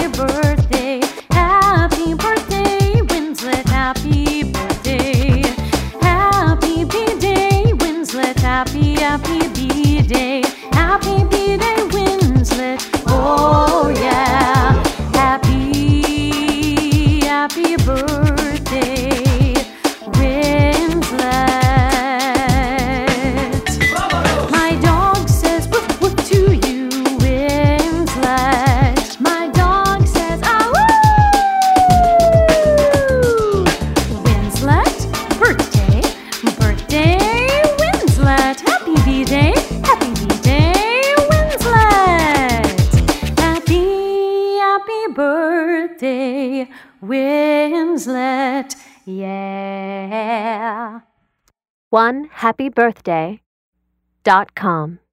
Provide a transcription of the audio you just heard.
birthday. Happy birthday, Winslet. Happy birthday. Happy B-Day, Winslet. Happy B-Day. Happy B-Day, Winslet. Oh yeah. Happy birthday, Winslet. My dog says woof woof to you, Winslet. My dog says ah woo. Winslet, birthday, Winslet. Happy B-Day, Winslet. Happy birthday, Winslet. Yeah. OneHappyBirthday.com